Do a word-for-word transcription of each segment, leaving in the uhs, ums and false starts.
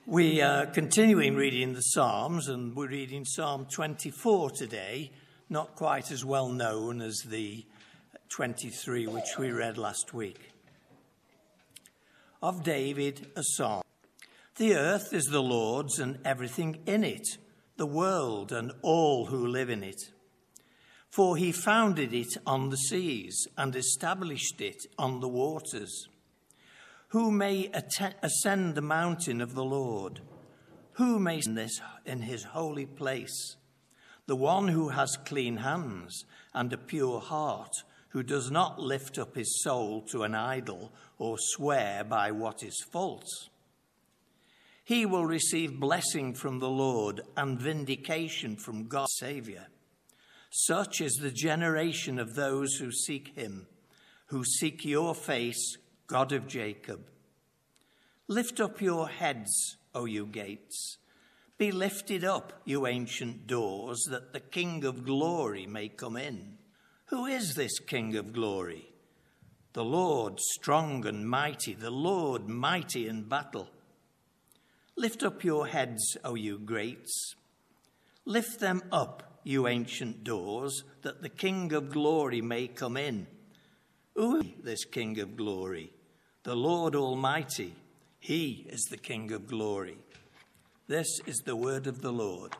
We are continuing reading the Psalms, and we're reading Psalm twenty-four today, not quite as well known as the twenty-three which we read last week. Of David, a psalm. The earth is the Lord's and everything in it, the world and all who live in it. For he founded it on the seas and established it on the waters. Who may ascend the mountain of the Lord? Who may stand this in his holy place? The one who has clean hands and a pure heart, who does not lift up his soul to an idol or swear by what is false. He will receive blessing from the Lord and vindication from God's Saviour. Such is the generation of those who seek him, who seek your face, God of Jacob. Lift up your heads, O you gates. Be lifted up, you ancient doors, that the King of glory may come in. Who is this King of glory? The Lord strong and mighty, the Lord mighty in battle. Lift up your heads, O you gates. Lift them up, you ancient doors, that the King of glory may come in. Who is this King of glory? The Lord Almighty, he is the King of glory. This is the word of the Lord.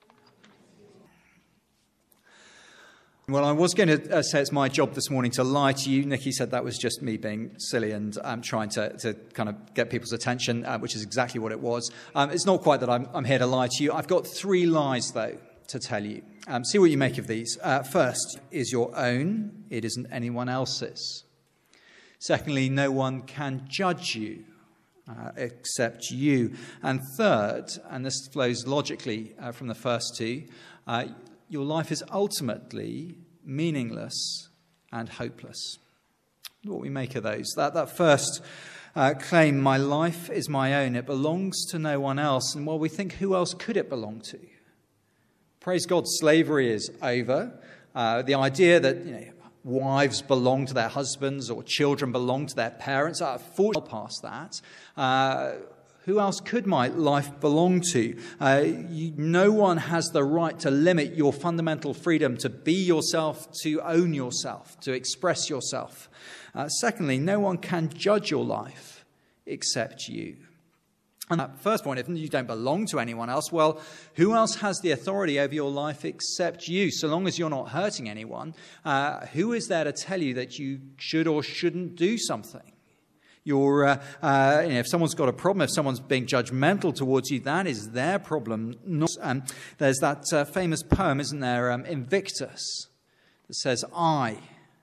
Well, I was going to uh, say it's my job this morning to lie to you. Nikki said that was just me being silly and um, trying to, to kind of get people's attention, uh, which is exactly what it was. Um, it's not quite that I'm, I'm here to lie to you. I've got three lies, though, to tell you. Um, see what you make of these. Uh, first is your own. It isn't anyone else's. Secondly, no one can judge you uh, except you. And third, and this flows logically uh, from the first two, uh, your life is ultimately meaningless and hopeless. What we make of those. That, that first uh, claim, my life is my own, it belongs to no one else. And well, we think, who else could it belong to? Praise God, slavery is over. Uh, the idea that, you know, wives belong to their husbands or children belong to their parents. I've fought past that. Uh, who else could my life belong to? Uh, you, no one has the right to limit your fundamental freedom to be yourself, to own yourself, to express yourself. Uh, secondly, no one can judge your life except you. And that first point, if you don't belong to anyone else, well, who else has the authority over your life except you? So long as you're not hurting anyone, uh, who is there to tell you that you should or shouldn't do something? You're, uh, uh, you know, if someone's got a problem, if someone's being judgmental towards you, that is their problem. Not, um, there's that uh, famous poem, isn't there, um, Invictus, that says, I,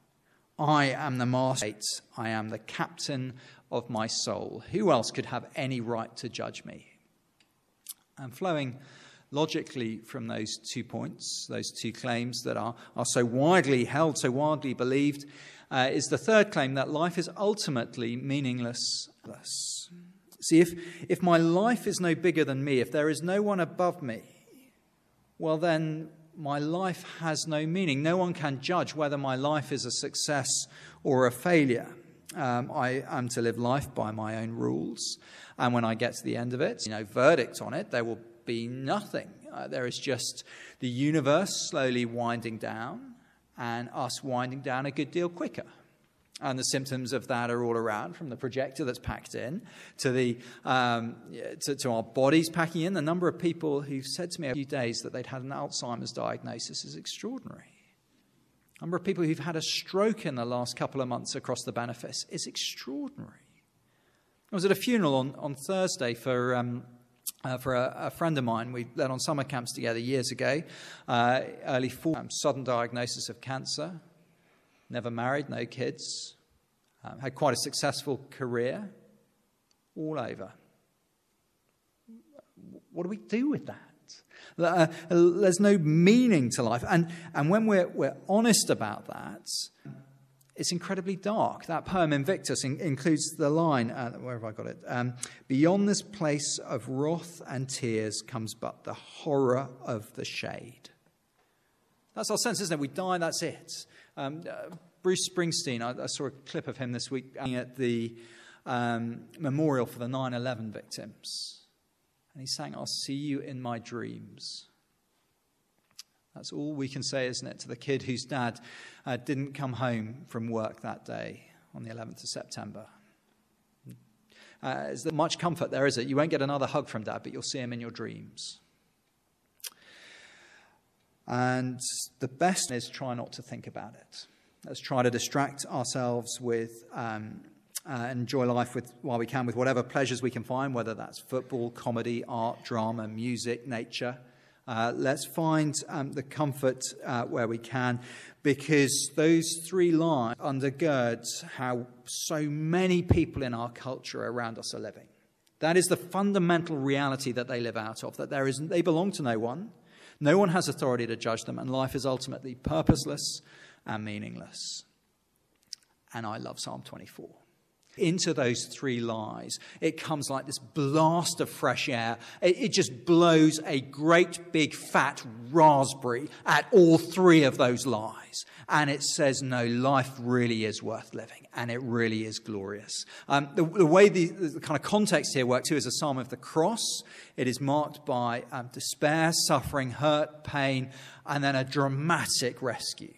I am the master, I am the captain of my soul. Who else could have any right to judge me? And flowing logically from those two points, those two claims that are, are so widely held, so widely believed, uh, is the third claim that life is ultimately meaningless. See, if, if my life is no bigger than me, if there is no one above me, well then my life has no meaning. No one can judge whether my life is a success or a failure. Um, I am to live life by my own rules. And when I get to the end of it, you know, verdict on it, there will be nothing. Uh, there is just the universe slowly winding down and us winding down a good deal quicker. And the symptoms of that are all around, from the projector that's packed in to the um, to, to our bodies packing in. The number of people who've said to me a few days that they'd had an Alzheimer's diagnosis is extraordinary. The number of people who've had a stroke in the last couple of months across the benefice is extraordinary. I was at a funeral on, on Thursday for um, uh, for a, a friend of mine. We led on summer camps together years ago. Uh, early forties, um, sudden diagnosis of cancer. Never married, no kids. Um, had quite a successful career. All over. What do we do with that? Uh, there's no meaning to life. And and when we're we're honest about that, it's incredibly dark. That poem Invictus in, includes the line, uh, where have I got it? Um, Beyond this place of wrath and tears comes but the horror of the shade. That's our sense, isn't it? We die, that's it. Um, uh, Bruce Springsteen, I, I saw a clip of him this week at the um, memorial for the nine eleven victims. And he's saying, I'll see you in my dreams. That's all we can say, isn't it, to the kid whose dad uh, didn't come home from work that day on the eleventh of September. Uh, is there much comfort there, is it? You won't get another hug from dad, but you'll see him in your dreams. And the best is try not to think about it. Let's try to distract ourselves with um, uh, enjoy life with while we can with whatever pleasures we can find, whether that's football, comedy, art, drama, music, nature. Uh, let's find um, the comfort uh, where we can, because those three lines undergird how so many people in our culture around us are living. That is the fundamental reality that they live out of, that there is, they belong to no one. No one has authority to judge them, and life is ultimately purposeless and meaningless. And I love Psalm twenty-four. Into those three lies, it comes like this blast of fresh air. It, it just blows a great big fat raspberry at all three of those lies. And it says, no, life really is worth living, and it really is glorious. Um, the, the way the, the kind of context here works too is a psalm of the cross. It is marked by um, despair, suffering, hurt, pain, and then a dramatic rescue.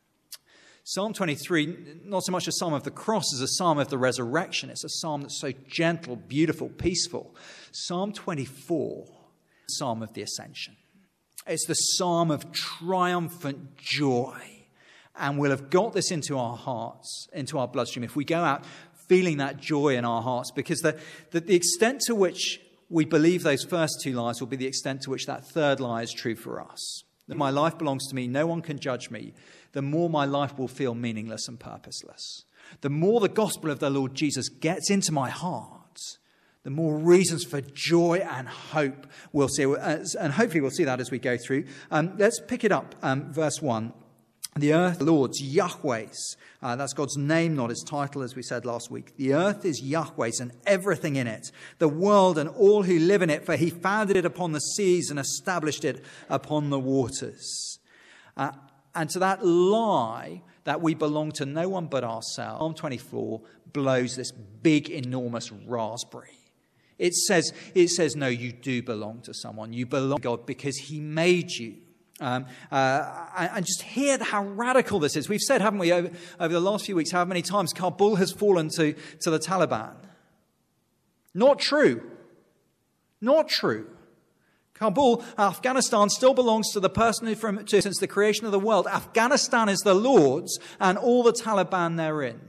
Psalm twenty-three, not so much a psalm of the cross as a psalm of the resurrection. It's a psalm that's so gentle, beautiful, peaceful. Psalm twenty-four, psalm of the ascension. It's the psalm of triumphant joy. And we'll have got this into our hearts, into our bloodstream, if we go out feeling that joy in our hearts, because the, the, the extent to which we believe those first two lies will be the extent to which that third lie is true for us. That my life belongs to me, no one can judge me, the more my life will feel meaningless and purposeless. The more the gospel of the Lord Jesus gets into my heart, the more reasons for joy and hope we'll see. And hopefully we'll see that as we go through. Um, let's pick it up, um, verse one. The earth, the Lord's, Yahweh's. Uh, that's God's name, not his title, as we said last week. The earth is Yahweh's and everything in it, the world and all who live in it, for he founded it upon the seas and established it upon the waters. Uh, and to that lie that we belong to no one but ourselves, Psalm twenty-four blows this big, enormous raspberry. It says, it says, no, you do belong to someone. You belong to God because he made you. Um, uh, and just hear how radical this is. We've said, haven't we, over, over the last few weeks, how many times Kabul has fallen to, to the Taliban. Not true. Not true. Kabul, Afghanistan, still belongs to the person who, from, to, since the creation of the world. Afghanistan is the Lord's and all the Taliban therein.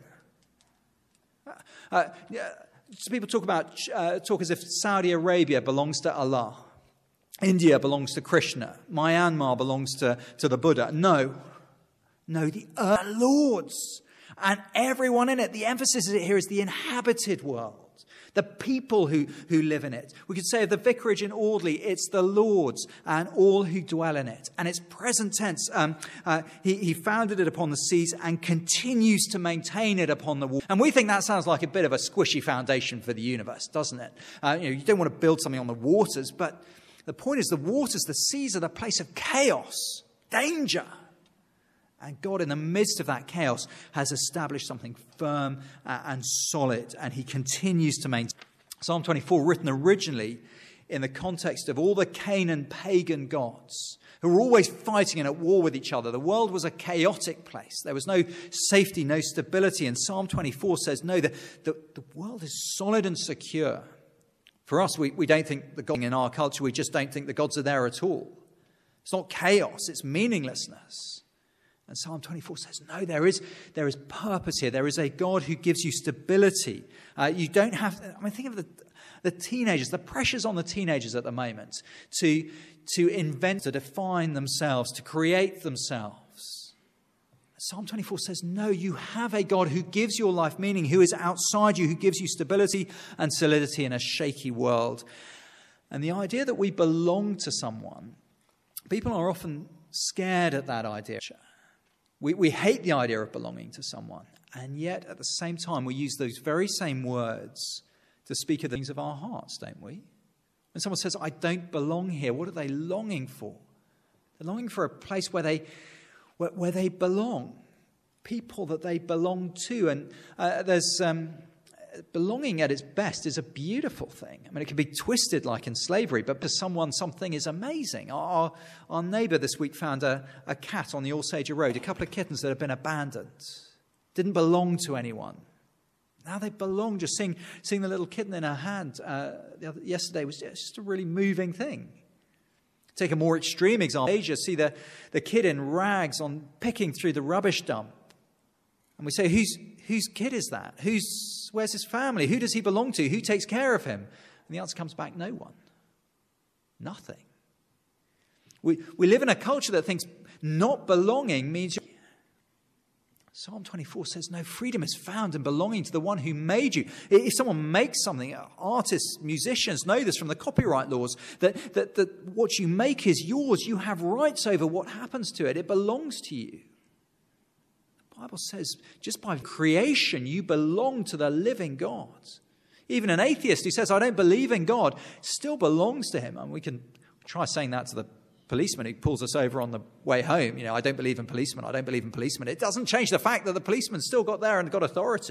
Uh, uh, people talk about uh, talk as if Saudi Arabia belongs to Allah. India belongs to Krishna. Myanmar belongs to, to the Buddha. No. No, the earth, the Lord's. And everyone in it. The emphasis here is the inhabited world. The people who, who live in it. We could say of the vicarage in Audley, it's the Lord's and all who dwell in it. And it's present tense. Um, uh, he, he founded it upon the seas and continues to maintain it upon the water. And we think that sounds like a bit of a squishy foundation for the universe, doesn't it? Uh, you know, you don't want to build something on the waters, but the point is the waters, the seas are the place of chaos, danger. And God, in the midst of that chaos, has established something firm and solid. And he continues to maintain. Psalm twenty-four, written originally in the context of all the Canaan pagan gods who were always fighting and at war with each other. The world was a chaotic place. There was no safety, no stability. And Psalm twenty-four says, no, the, the, the world is solid and secure. For us, we, we don't think the God in our culture, we just don't think the gods are there at all. It's not chaos, it's meaninglessness. And Psalm twenty-four says, no, there is, there is purpose here. There is a God who gives you stability. Uh, you don't have, I mean, think of the, the teenagers, the pressures on the teenagers at the moment to, to invent, to define themselves, to create themselves. Psalm twenty-four says, no, you have a God who gives your life meaning, who is outside you, who gives you stability and solidity in a shaky world. And the idea that we belong to someone, people are often scared at that idea. We, we hate the idea of belonging to someone. And yet, at the same time, we use those very same words to speak of the things of our hearts, don't we? When someone says, I don't belong here, what are they longing for? They're longing for a place where they... Where, where they belong, people that they belong to. And uh, there's um, belonging at its best is a beautiful thing. I mean, it can be twisted like in slavery, but for someone, something is amazing. Our, our neighbour this week found a, a cat on the Alsager Road, a couple of kittens that had been abandoned, didn't belong to anyone. Now they belong. Just seeing, seeing the little kitten in her hand uh, the other, yesterday was just a really moving thing. Take a more extreme example. Asia, see the, the kid in rags on picking through the rubbish dump. And we say, whose whose kid is that? Who's where's his family? Who does he belong to? Who takes care of him? And the answer comes back, no one. Nothing. We we live in a culture that thinks not belonging means... Psalm twenty-four says, no, freedom is found in belonging to the one who made you. If someone makes something, artists, musicians know this from the copyright laws, that, that, that what you make is yours. You have rights over what happens to it. It belongs to you. The Bible says just by creation, you belong to the living God. Even an atheist who says, I don't believe in God, still belongs to him. And we can try saying that to the policeman who pulls us over on the way home. You know, I don't believe in policemen. I don't believe in policemen. It doesn't change the fact that the policeman still got there and got authority.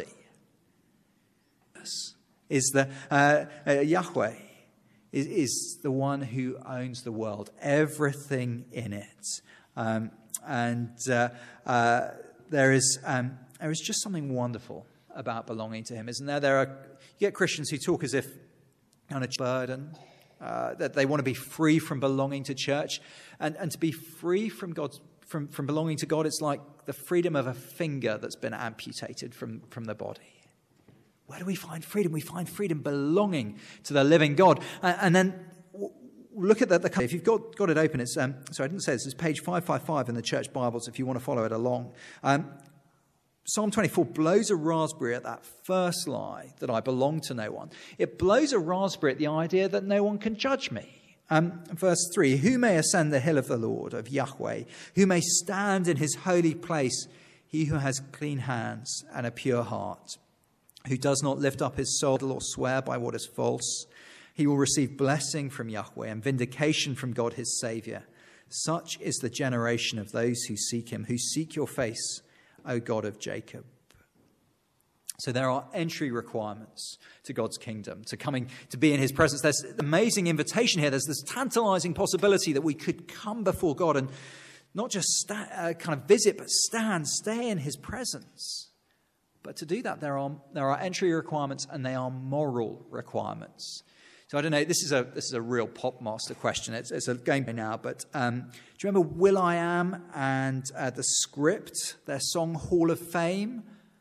This is the uh, uh, Yahweh is, is the one who owns the world, everything in it, um, and uh, uh, there is um, there is just something wonderful about belonging to Him, isn't there? There are you get Christians who talk as if on a burden. Uh, that they want to be free from belonging to church. And, and to be free from God's, from, from belonging to God, it's like the freedom of a finger that's been amputated from, from the body. Where do we find freedom? We find freedom belonging to the living God. Uh, and then look at that. The, if you've got, got it open, it's, um, sorry, I didn't say this, it's page five fifty-five in the church Bibles if you want to follow it along. Um, Psalm twenty-four blows a raspberry at that first lie that I belong to no one. It blows a raspberry at the idea that no one can judge me. Um, verse three, who may ascend the hill of the Lord, of Yahweh? Who may stand in his holy place? He who has clean hands and a pure heart, who does not lift up his soul or swear by what is false. He will receive blessing from Yahweh and vindication from God his Saviour. Such is the generation of those who seek him, who seek your face, O God of Jacob. So there are entry requirements to God's kingdom, to coming to be in his presence. There's an amazing invitation here. There's this tantalizing possibility that we could come before God and not just sta- uh, kind of visit, but stand, stay in his presence. But to do that, there are there are entry requirements and they are moral requirements. So I don't know, this is a this is a real pop master question. It's, it's a game now, but um, do you remember Will I Am and uh, the Script, their song Hall of Fame?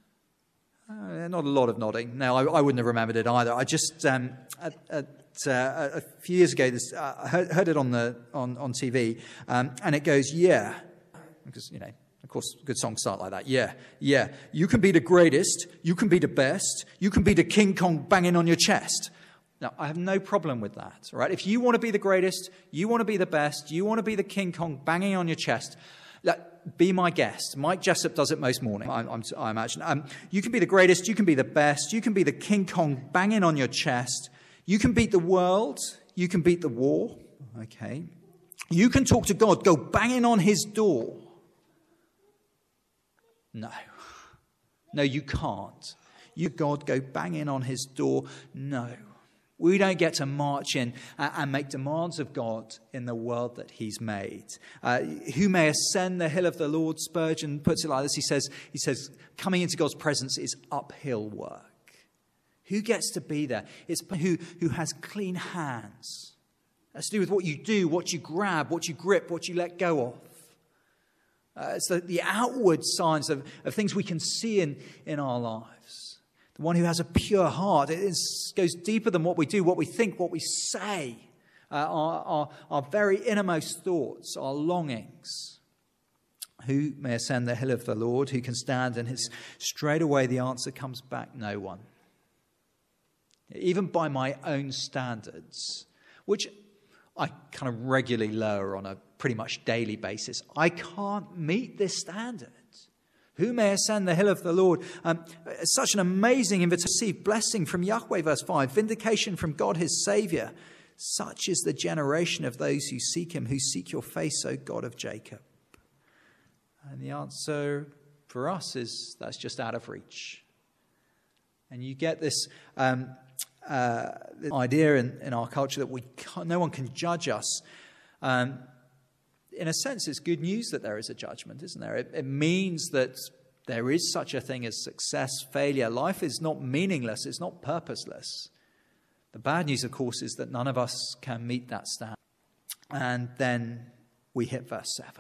Uh, not a lot of nodding. No, I, I wouldn't have remembered it either. I just, um, at, at, uh, a few years ago, this, uh, I heard, heard it on the on, on T V, um, and it goes, yeah, because, you know, of course, good songs start like that. Yeah, yeah, you can be the greatest, you can be the best, you can be the King Kong banging on your chest. Now, I have no problem with that, all right? If you want to be the greatest, you want to be the best, you want to be the King Kong banging on your chest, be my guest. Mike Jessup does it most morning, I, I'm, I imagine. Um, you can be the greatest, you can be the best, you can be the King Kong banging on your chest, you can beat the world, you can beat the war, okay? You can talk to God, go banging on his door. No. No, you can't. You, God, go banging on his door. No. We don't get to march in and make demands of God in the world that he's made. Uh, who may ascend the hill of the Lord? Spurgeon puts it like this. He says, he says, coming into God's presence is uphill work. Who gets to be there? It's who, who has clean hands. That's to do with what you do, what you grab, what you grip, what you let go of. Uh, it's the, the outward signs of, of things we can see in, in our lives. The one who has a pure heart. It is, goes deeper than what we do, what we think, what we say, uh, our, our, our very innermost thoughts, our longings. Who may ascend the hill of the Lord? Who can stand in his... Straight away the answer comes back, no one. Even by my own standards, which I kind of regularly lower on a pretty much daily basis, I can't meet this standard. Who may ascend the hill of the Lord? Um, such an amazing invitation to receive blessing from Yahweh, verse five. Vindication from God, his Saviour. Such is the generation of those who seek him, who seek your face, O God of Jacob. And the answer for us is that's just out of reach. And you get this, um, uh, this idea in, in our culture that we can't, no one can judge us. Um, in a sense, it's good news that there is a judgment, isn't there? It, it means that there is such a thing as success, failure. Life is not meaningless. It's not purposeless. The bad news, of course, is that none of us can meet that standard. And then we hit verse seven.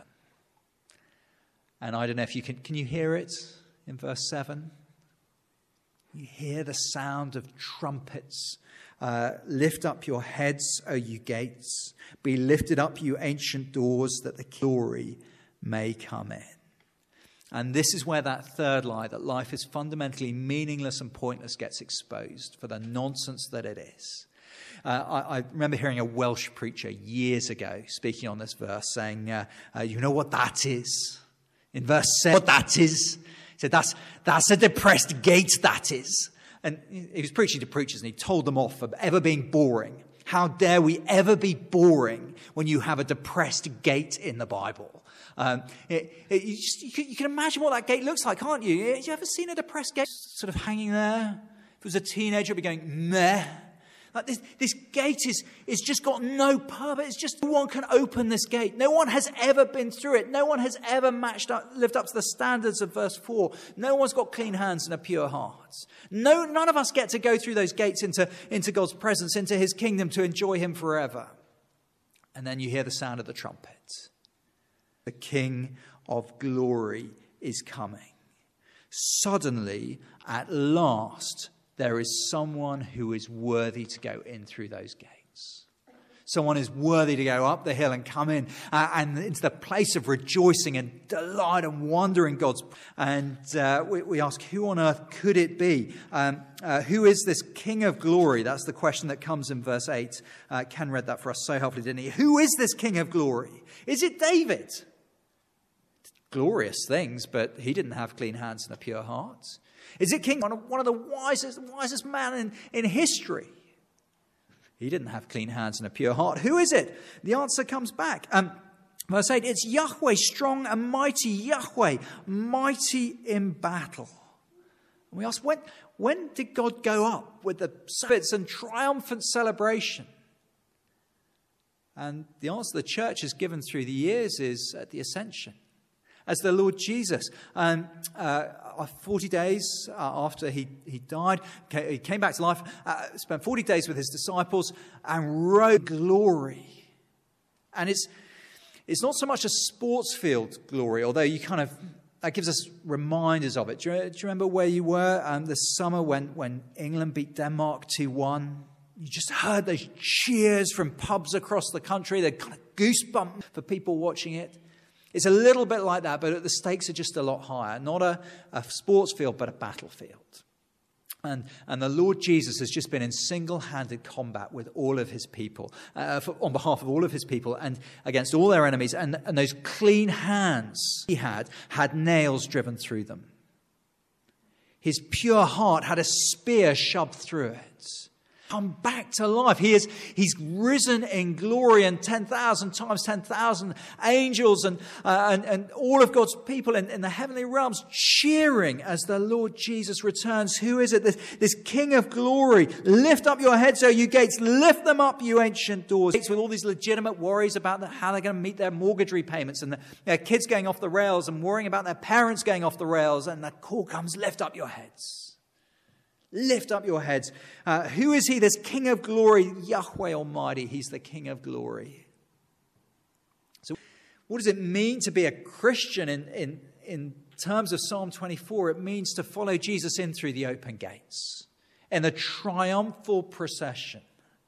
And I don't know if you can, can you hear it in verse seven? You hear the sound of trumpets. Uh, lift up your heads, O you gates. Be lifted up, you ancient doors, that the glory may come in. And this is where that third lie, that life is fundamentally meaningless and pointless, gets exposed for the nonsense that it is. Uh, I, I remember hearing a Welsh preacher years ago speaking on this verse saying, uh, uh, you know what that is? In verse seven, what that is? He said, that's, that's a depressed gate, that is. And he was preaching to preachers and he told them off for ever being boring. How dare we ever be boring when you have a depressed gate in the Bible? Um, it, it, you, just, you, can, you can imagine what that gate looks like, can't you? Have you ever seen a depressed gate sort of hanging there? If it was a teenager, it'd be going, meh. Like this, this gate is, is just got no purpose. It's just no one can open this gate. No one has ever been through it. No one has ever matched up, lived up to the standards of verse four. No one's got clean hands and a pure heart. No, none of us get to go through those gates into, into God's presence, into his kingdom to enjoy him forever. And then you hear the sound of the trumpet. The King of glory is coming. Suddenly, at last, there is someone who is worthy to go in through those gates. Someone is worthy to go up the hill and come in uh, and into the place of rejoicing and delight and wonder in God's. And uh, we, we ask, who on earth could it be? Um, uh, who is this King of glory? That's the question that comes in verse eight. Uh, Ken read that for us so helpfully, didn't he? Who is this King of glory? Is it David? Glorious things, but he didn't have clean hands and a pure heart. Is it King, one of, one of the wisest, wisest men in, in history? He didn't have clean hands and a pure heart. Who is it? The answer comes back. Um, verse eight, it's Yahweh, strong and mighty, Yahweh, mighty in battle. And we ask, when, when did God go up with the trumpets and triumphant celebration? And the answer the church has given through the years is at the ascension. As the Lord Jesus, um, uh, forty days uh, after he, he died, he came back to life, uh, spent forty days with his disciples and rode glory. And it's it's not so much a sports field glory, although you kind of, that gives us reminders of it. Do you, do you remember where you were um, this summer when, when England beat Denmark two one? You just heard those cheers from pubs across the country. They're kind of goosebumps for people watching it. It's a little bit like that, but the stakes are just a lot higher. Not a, a sports field, but a battlefield. And, and the Lord Jesus has just been in single-handed combat with all of his people, uh, for, on behalf of all of his people and against all their enemies. And, and those clean hands he had, had nails driven through them. His pure heart had a spear shoved through it. Come back to life. He is, he's risen in glory, and ten thousand times ten thousand angels and, uh, and, and all of God's people in, in the heavenly realms cheering as the Lord Jesus returns. Who is it? This, this King of glory. Lift up your heads, O you gates. Lift them up, you ancient doors. With all these legitimate worries about the, how they're going to meet their mortgage repayments and the, their kids going off the rails and worrying about their parents going off the rails. And the call comes, lift up your heads. Lift up your heads. Uh, who is he, this King of glory? Yahweh Almighty. He's the King of glory. So what does it mean to be a Christian in, in, in terms of Psalm twenty-four? It means to follow Jesus in through the open gates in the triumphal procession.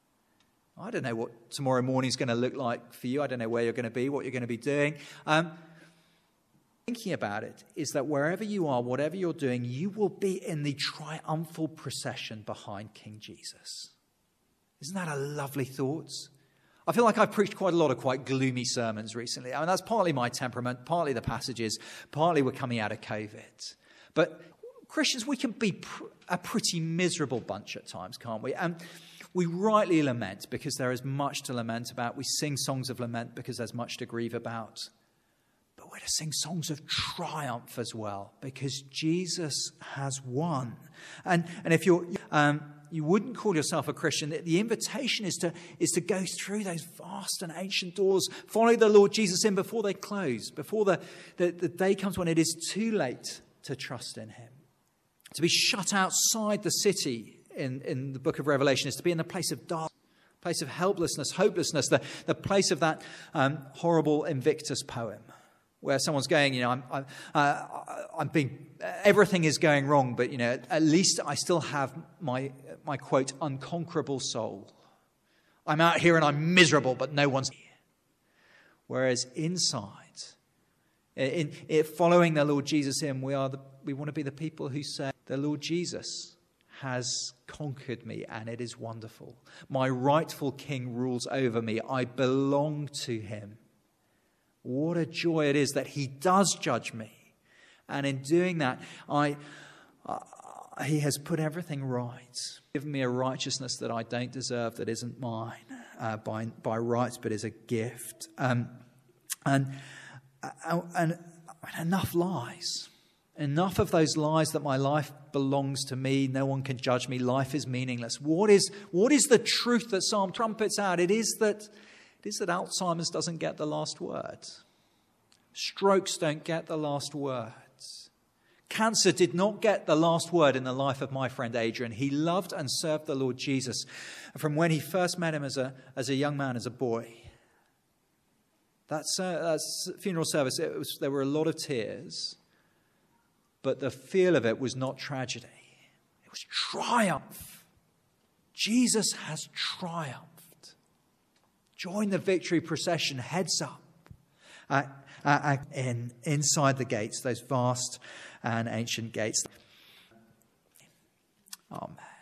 I don't know what tomorrow morning is going to look like for you. I don't know where you're going to be, what you're going to be doing. Um, Thinking about it is that wherever you are, whatever you're doing, you will be in the triumphal procession behind King Jesus. Isn't that a lovely thought? I feel like I've preached quite a lot of quite gloomy sermons recently. I mean, that's partly my temperament, partly the passages, partly we're coming out of COVID. But Christians, we can be pr- a pretty miserable bunch at times, can't we? And we rightly lament because there is much to lament about. We sing songs of lament because there's much to grieve about. but we're to sing songs of triumph as well, because Jesus has won. And and if you're um, you wouldn't call yourself a Christian, the, the invitation is to is to go through those vast and ancient doors, follow the Lord Jesus in before they close, before the, the, the day comes when it is too late to trust in him. To be shut outside the city in, in the book of Revelation is to be in the place of darkness, place of helplessness, hopelessness, the, the place of that um, horrible Invictus poem, where someone's going, you know, I'm, I'm, uh, I'm being, everything is going wrong, but, you know, at least I still have my, my quote, unconquerable soul. I'm out here and I'm miserable, but no one's here. Whereas inside, in, in following the Lord Jesus in, we are the, we want to be the people who say, the Lord Jesus has conquered me, and it is wonderful. My rightful King rules over me. I belong to him. What a joy it is that he does judge me. And in doing that, I, uh, he has put everything right. Given me a righteousness that I don't deserve, that isn't mine uh, by, by rights, but is a gift. Um, and, uh, and, and enough lies. Enough of those lies that my life belongs to me. No one can judge me. Life is meaningless. What is, what is the truth that Psalm trumpets out? It is that, it is that Alzheimer's doesn't get the last word. Strokes don't get the last word. Cancer did not get the last word in the life of my friend Adrian. He loved and served the Lord Jesus from when he first met him as a, as a young man, as a boy. That's, uh, that's funeral service. It was, there were a lot of tears. But the feel of it was not tragedy. It was triumph. Jesus has triumphed. Join the victory procession, heads up, uh, uh, in, inside the gates, those vast and ancient gates. Amen.